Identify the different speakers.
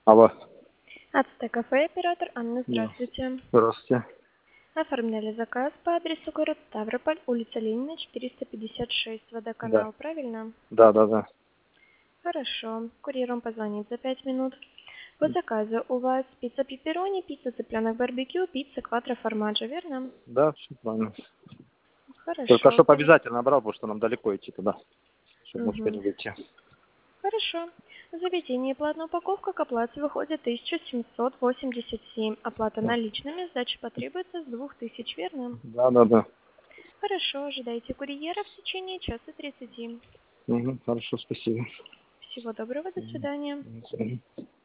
Speaker 1: Алло.
Speaker 2: Ацтекафе, оператор Анна,
Speaker 1: Да.
Speaker 2: здравствуйте.
Speaker 1: Здравствуйте.
Speaker 2: Оформляли заказ по адресу город Ставрополь, улица Ленина, 456,
Speaker 1: Да.
Speaker 2: водоканал, правильно?
Speaker 1: Да.
Speaker 2: Хорошо. Курьер вам позвонит за 5 минут. По заказу у вас пицца пепперони, пицца цыпленок барбекю, пицца кватро формаджо, верно?
Speaker 1: Да, все правильно. Только
Speaker 2: Хорошо.
Speaker 1: чтоб обязательно брал, потому что нам далеко идти туда. Чтобы успели
Speaker 2: Мгм.
Speaker 1: выйти.
Speaker 2: Хорошо. Заведение платная упаковка к оплате выходит 1787. Оплата наличными, сдача потребуется с 2000, верно?
Speaker 1: Да.
Speaker 2: Хорошо, ожидайте курьера в течение часа 30.
Speaker 1: Хорошо, спасибо.
Speaker 2: Всего доброго, до свидания.
Speaker 1: До свидания.